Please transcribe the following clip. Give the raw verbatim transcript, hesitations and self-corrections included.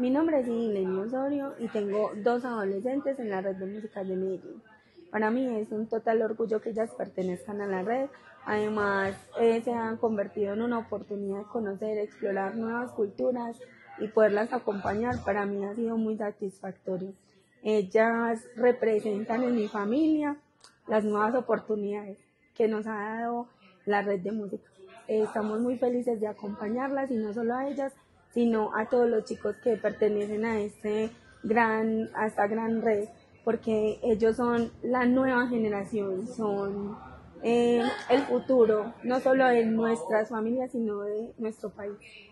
Mi nombre es Ileni Osorio y tengo dos adolescentes en la red de música de Medellín. Para mí es un total orgullo que ellas pertenezcan a la red. Además, eh, se han convertido en una oportunidad de conocer, explorar nuevas culturas y poderlas acompañar. Para mí ha sido muy satisfactorio. Ellas representan en mi familia las nuevas oportunidades que nos ha dado la red de música. Eh, estamos muy felices de acompañarlas y no solo a ellas, sino a todos los chicos que pertenecen a, este gran, a esta gran red, porque ellos son la nueva generación, son eh, el futuro, no solo de nuestras familias, sino de nuestro país.